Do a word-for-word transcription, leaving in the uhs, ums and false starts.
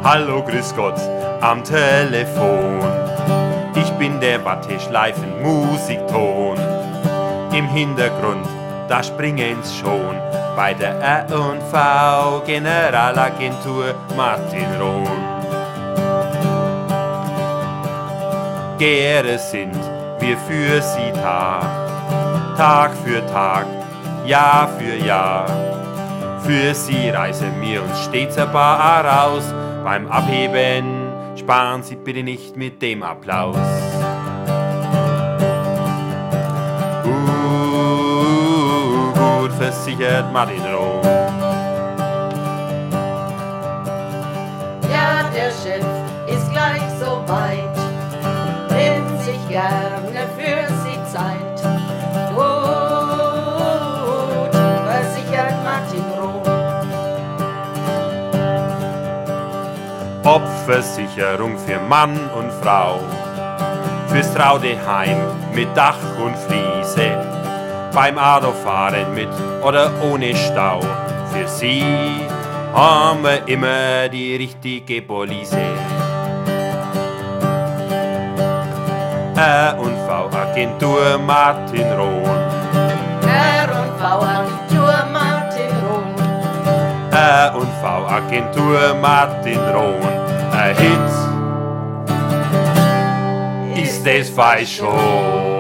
Hallo, grüß Gott, am Telefon. Ich bin der Watteschleifen-Musikton. Im Hintergrund, da springen's schon bei der R und V Generalagentur Martin Rohn. Gerne sind wir für Sie da, Tag für Tag, Jahr für Jahr. Für Sie reißen wir uns stets ein paar raus. Beim Abheben sparen Sie bitte nicht mit dem Applaus. Uh, gut versichert Martin Rohn. Ja, der Chef ist gleich so weit, nimmt sich gerne für Sie Zeit. Gut versichert Martin Rohn. Ob Versicherung für Mann und Frau, fürs Traudeheim mit Dach und Fliese, beim Autofahren mit oder ohne Stau. Für Sie haben wir immer die richtige Police. R und V Agentur Martin Rohn. R und V Agentur Martin Rohn. R und V Agentur Martin Rohn. Ein Hit ist das falsch schon.